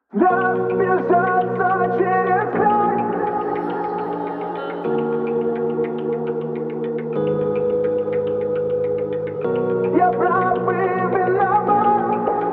Разбежаться через край. Я прав и виноват.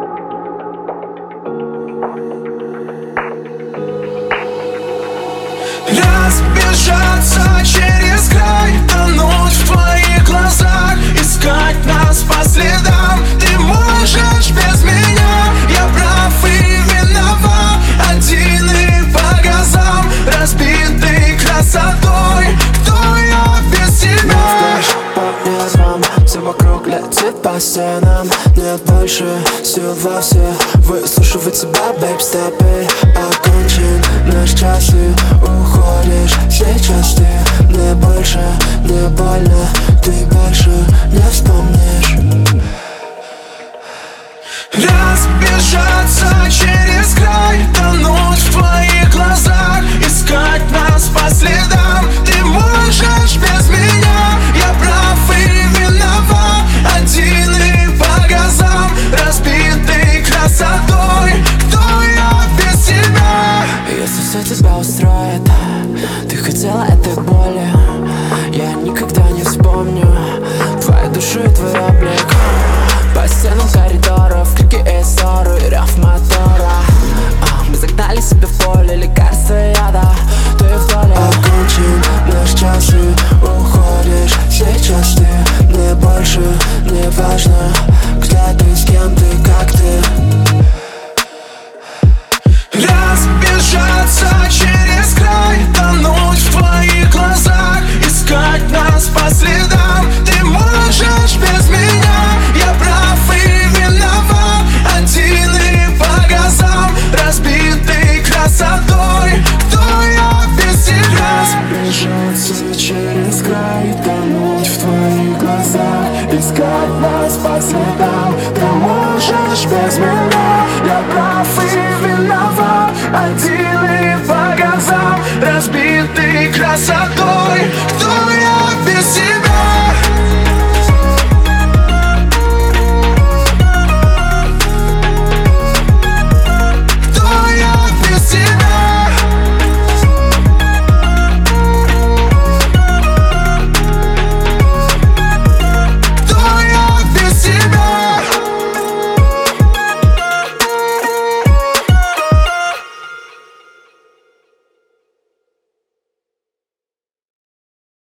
Разбежаться через край, тонуть в твоих глазах, искать нас по следам. Ты можешь без меня, я прав и виноват. Один и по газам, разбитый красотой. Кто я без тебя? По нервам, все вокруг летит по стенам. Нет больше сил во все выслушивать себя, бэйб, стопы. Окончен наш час и уходишь сейчас ты. Мне больше не больно, ты больше не вспомнишь. Разбежаться через край, тонуть в твоих глазах, искать нас по следам. Ты можешь без меня, я прав и виноват. Один и по газам, разбитый красотой. Кто я без тебя? Если все тебя устроит, ты хотела этой боли, я никогда не вспомню твою душу и твой облик. По стенам коридоров, крики и ссоры, рев мотора. Мы загнали себя в поле, лекарства и яда, ты в доле. Окончен наш час и уходишь сейчас ты. Мне больше не важно, где ты, с кем ты, как ты. Разбежаться через край, тонуть в твоих глазах, искать нас по следам. Ты можешь без меня, я прав и виноват. Один и по газам, разбитый красотой. Кто я без тебя? Разбежаться через край, тонуть в твоих глазах, искать нас по следам. Ты можешь без меня, я прав и виноват. Один и по газам, разбитый красотой.